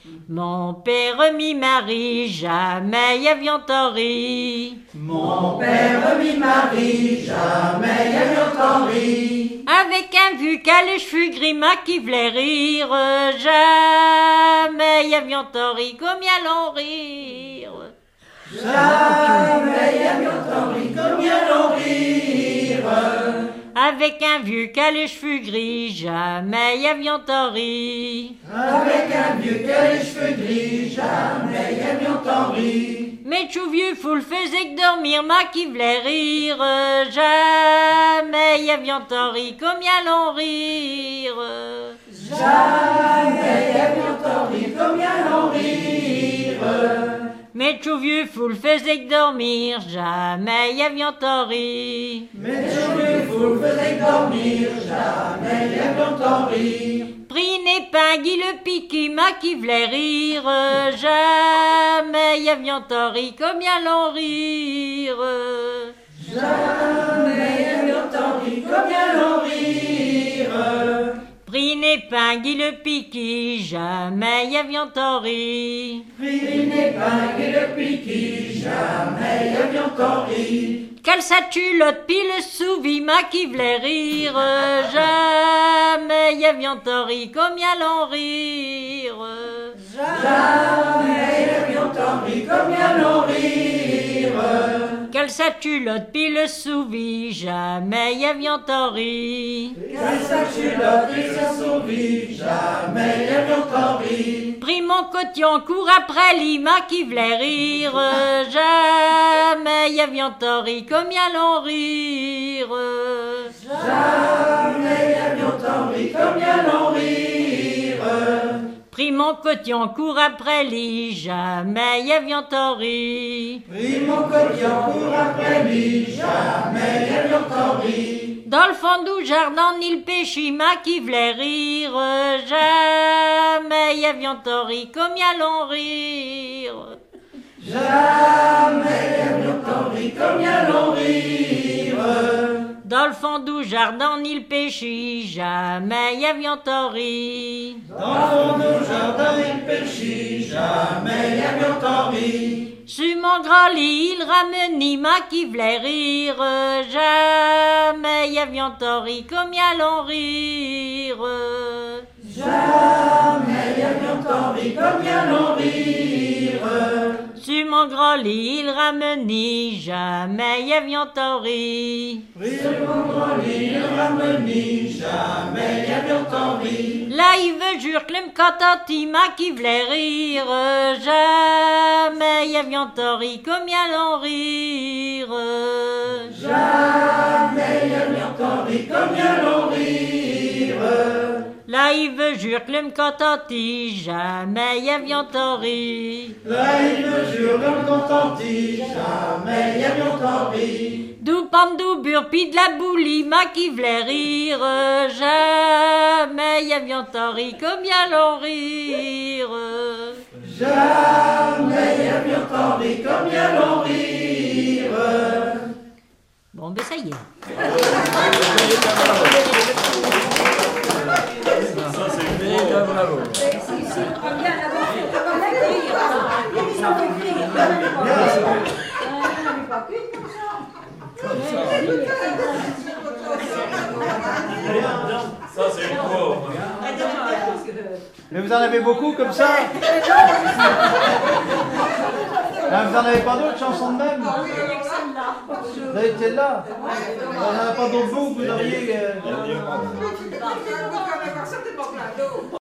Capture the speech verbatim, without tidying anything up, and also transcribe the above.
Mon père m'y marie, jamais y'avions tori. Mon père m'y marie, jamais y'avions tori. Avec un vieux qui a les cheveux gris, ma qui voulait rire, jamais y'avions tori, comme y allons rire. Jamais y'avions tori, comme y allons rire. Avec un vieux qui a les cheveux gris, jamais y'avions tori. Avec un vieux qui a les cheveux gris, jamais y'avions tori. Mais tout vieux fou le faisait que dormir, ma qui voulait rire, jamais y'avions tori, comme y allons rire. Jamais y'avions tori, comme y allons rire. Mais tout vieux fou le faisait que dormir, jamais y'avions tori. Mais tout vieux fou le faisait que dormir, jamais y'avions tori. Pris une épingle, le piqui, ma qui voulait rire, jamais y'avions tori, comme y allons rire. Jamais y'avions tori, comme y allons rire. Pris une épingle, le piqui, jamais y'avions tori. Pris une épingle et le piqui, jamais y'avions tori. Quelle sa culotte, pis le souvi, ma qui voulait rire, jamais y'avions tori, comme y allons rire. Jamais y'avions tori, comme y allons rire. Quelle sa culotte, pis le souvi, jamais y'avions tori. Quelle sa culotte et sa souris, jamais y'avions tori. Pris mon cotillon, court après l'ima qui voulait rire, jamais y'avions tori, comme y allons rire. Jamais y'avions tori, comme y allons rire. Pris mon cotillon, court après lui, jamais y'avions tori. Pris mon cotillon, court après lui, jamais y'avions tori. Dans le fond du jardin, ni le péché, ma qui voulait rire, jamais y'avions tori, comme y allons rire. Jamais y'avions tori, comme y allons rire. Dans le fond du jardin, ni le péché, jamais y'avions tori. Dans le fond du jardin, il péchit, jamais y'avions tori. Sur mon grand lit, il rameni, ma qui voulait rire, jamais y'avions tori, comme y allons rire. Jamais y'avions tori, comme y allons rire. Sur mon grand lit, il rameni, jamais y'avions tori. Sur mon grand lit, il rameni, jamais y'avions tori. Là, il veut jure que le m'contenti, ma qui voulait rire, jamais y'avions tori, comme y allons rire. Jamais y'avions tori, comme y allons rire. Là, il veut jure que le m'contenti, jamais y'avions tori. Là, il me jure de me contenter, jamais y'avions tori. D'où pente d'où bure, pis de la boulie, ma qui voulait rire, jamais y'avions tori, comme y allons rire. Jamais y'avions tori, comme y allons rire. Bon, ben ça y est. Ça c'est méga bravo. Ça c'est une pauvre. Mais vous en avez beaucoup comme ça? Ah, vous en avez pas d'autres chansons de même? Vous avez celle-là? Vous n'en avez pas d'autres bouts que vous auriez... euh,